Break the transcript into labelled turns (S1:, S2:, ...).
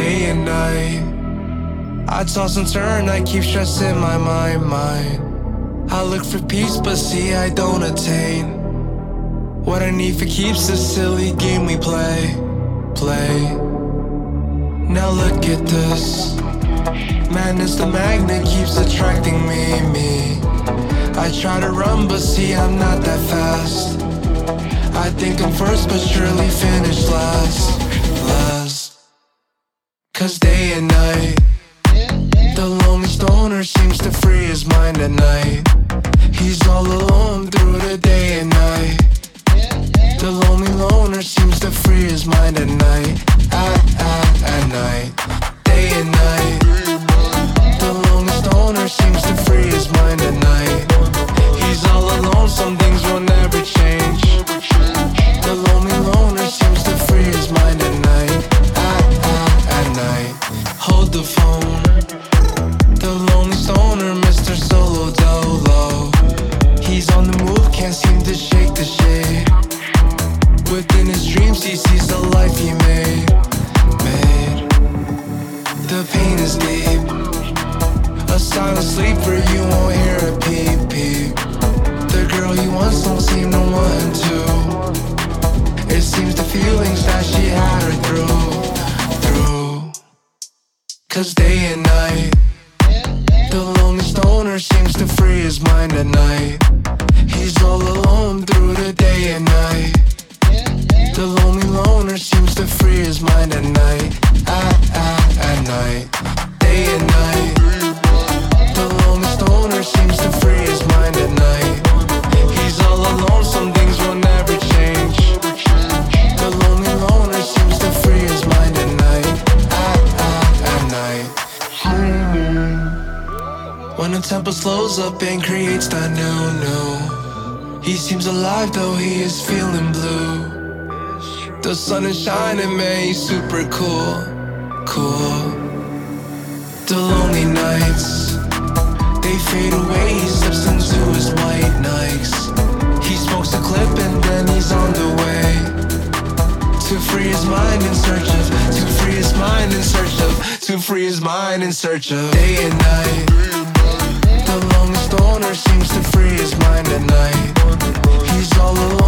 S1: day and night. I toss and turn, I keep stressing my mind. I look for peace, but see I don't attain. What I need for keeps the silly game we play. Now look at this. Madness, the magnet keeps attracting me. I try to run, but see I'm not that fast. I think I'm first, but surely finish last. Cause day and night, the lonely stoner seems to free his mind at night. He's all alone through the day and night. The lonely loner seems to free his mind at night. At night, day and night. The lonely stoner seems to free his mind at night. He's all alone, some things will never change. The lonely loner seems to free his mind at night. At night, hold the phone. The lonely stoner, Mr. Solo Dolo. He's on the move, can't seem to shake the shade. Within his dreams he sees the life he made. The pain is deep. A silent sleeper, you won't hear a peep peep. The girl he wants don't seem to want him to. It seems the feelings that she had her through. Cause day and night, the lonely stoner seems to free his mind at night. He's all alone through the day and night. The lonely loner seems to free his mind at night. At night, day and night. The lonely stoner seems to free his mind at night. He's all alone, some things will never change. The lonely loner seems to free his mind at night. At night. When the tempo slows up and creates that new. He seems alive though he is feeling blue. The sun is shining, man, he's super cool. The lonely nights, they fade away, he slips into his white Nikes. He smokes a clip and then he's on the way. To free his mind in search of, to free his mind in search of, to free his mind in search of. Day and night, the lonely stoner seems to free his mind at night. He's all alone